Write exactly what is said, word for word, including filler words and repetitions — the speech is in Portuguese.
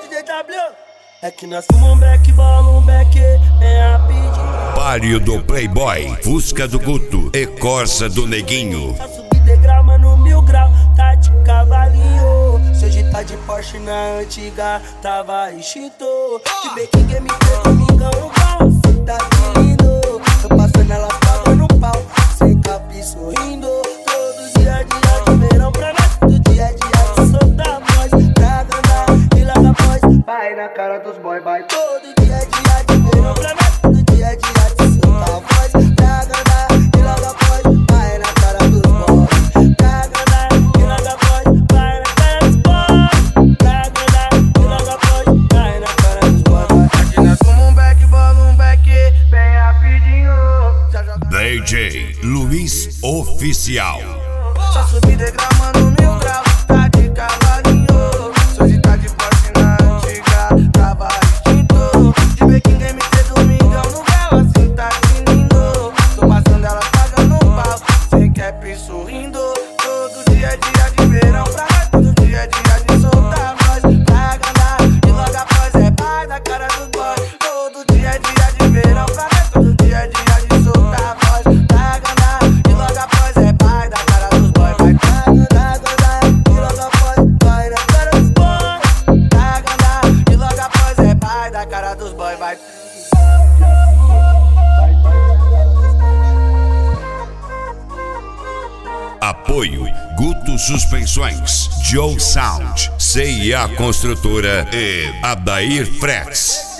D J W. É que nós fumamos um beck, bola um beck, bem rapidinho. Palio do Playboy, Fusca do Guto e Corsa do Neguinho. Tá subindo degrau, mano, mil grau, tá de cavalinho. Se hoje tá de Porsche na antiga, tava extinto. De Beck Game, domingão, igual, cê tá que lindo. Tô passando ela pagando pau, sem capi sorrindo. Todo dia, dia de verão pra nós, todo dia, dia de soltar a voz. Pra agradar e larga a voz, vai na cara dos boy, vai. Todo dia, dia de verão pra nós, todo dia, dia de soltar a voz. Pra agradar e larga a voz, vai na cara dos boy. Pra agradar e larga a voz, vai na cara dos boy. Pra agradar e larga a voz, vai na cara dos boy. Aqui nós fumamos um beck, bola um beck, bem rapidinho. D J Luiz Oficial. Só subir degrau, mano, mil grau, tá de cavalinho. Se hoje tá de Porsche na antiga, tava extinto. De Beck Game, domingão no grau, assim tá que lindo. Tô passando ela pagando um pau, sem cap sorrindo. Todo dia é dia de verão pra nós, todo dia é dia de soltar a voz. Pra agradar e logo após é pai da cara dos boy. Todo dia é dia de verão pra nós, todo dia é dia de soltar a voz. Pra agradar e logo após é pai da cara dos boy. Vai pra agradar, agradar e logo após vai na cara dos boy. Pra agradar e logo após é pai da cara dos boy. Vai. Apoio Guto Suspensões, Joe Sound, C e A Construtora e Adair Frets.